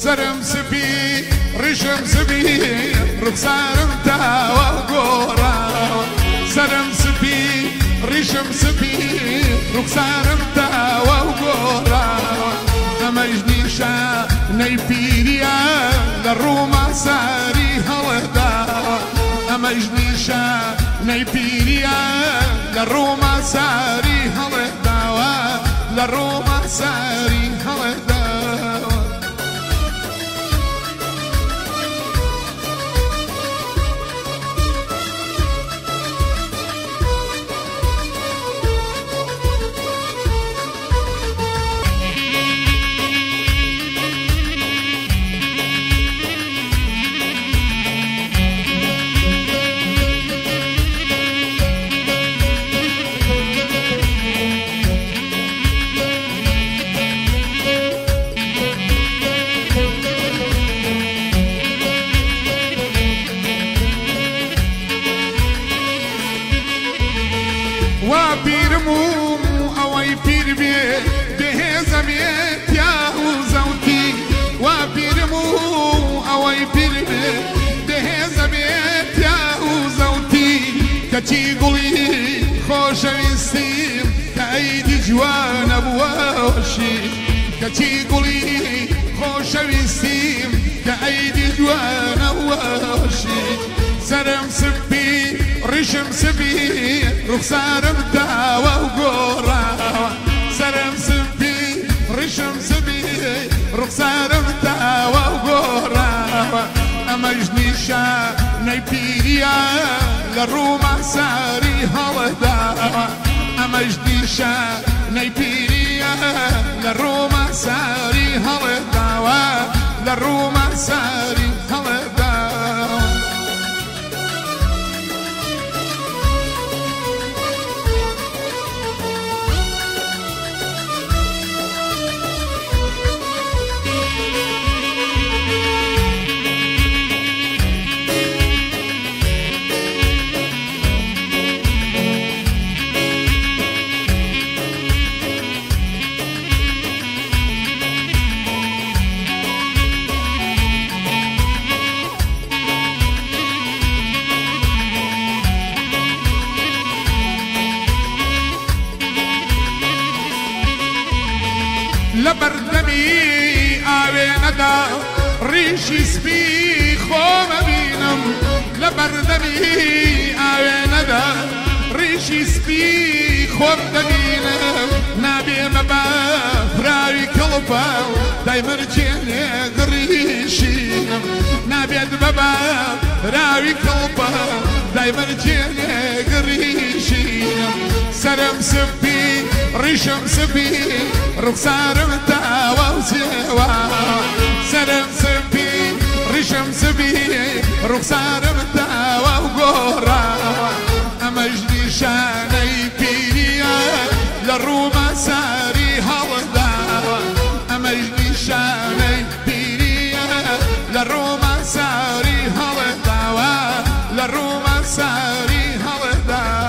سرم سبي رشم سبي رخسارم تاوى وقورا سرم سبي رشم سبي رخسارم تاوى وقورا نمجنيشا نيبيريا للروما ساري هلدا نمجنيشا نيبيريا للروما ساري هلدا للروما ساري هلدا وبيرمو أوي بيربي بهذا بيت يا وزوتي وبيرمو أوي بيربي بهذا بيت يا وزوتي كتي قولي خوش ويستيم كأيدي جوان أبواشي كتي قولي خوش ويستيم كأيدي جوان أبواشي سرم سبي رشم سبي رخسارم تاوى وقورا سرم سبي رشم سبي رخسارم تاوى وقورا أمجنيشا نيبيريا للروما ساري هلدا أمجنيشا نيبيريا للروما ساري هلدا للروما ساري هلدا لبردمي آويندا ريشي سبي خوم بينم لبردمي آويندا ريشي سبي خوم بينم نابي مبا فراوي كلبا دايمر جيني غريشينم نابي مبا فراوي كلبا دايمر جيني غريشينم سرم سبي رشم سبي رخسارم تاوى وسوا سرم سبي رشم سبي رخسارم تاوى وقورا أمجنيشا نيبيريا للروما ساري هلدا أمجنيشا نيبيريا للروما ساري هلدا للروما ساري هلدا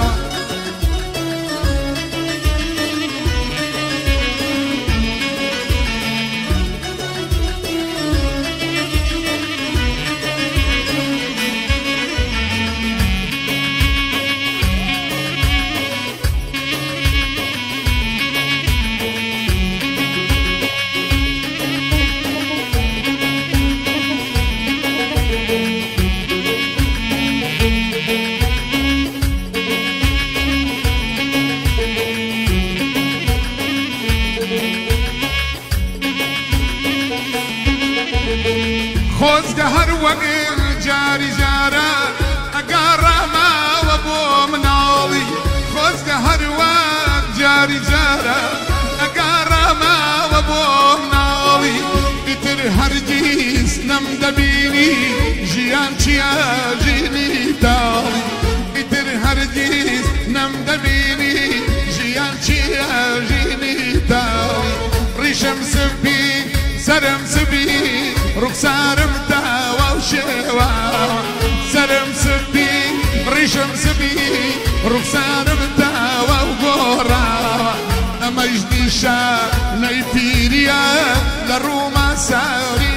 خوز هر وقت جاري جارا أقارا ما وابو منالي خوز هر وقت جاري جارا أقارا ما وابو منالي بتر هرجيس نم دبيني جيان چيا جيني تالي بتر هرجيس نم دبيني جيان چيا جيني تالي ريشم سبي سرم سبي رخسارم تاوى وشوا سرم سبي رشم سبي رخسارم تاوى وقورا أمجنيشا نيبيريا للروما ساري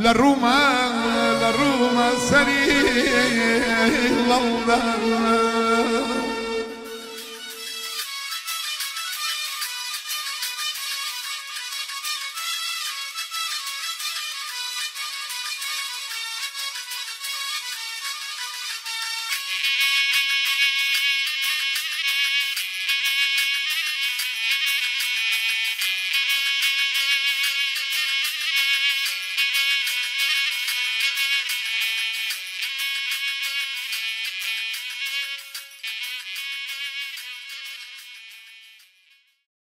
لروما سري الله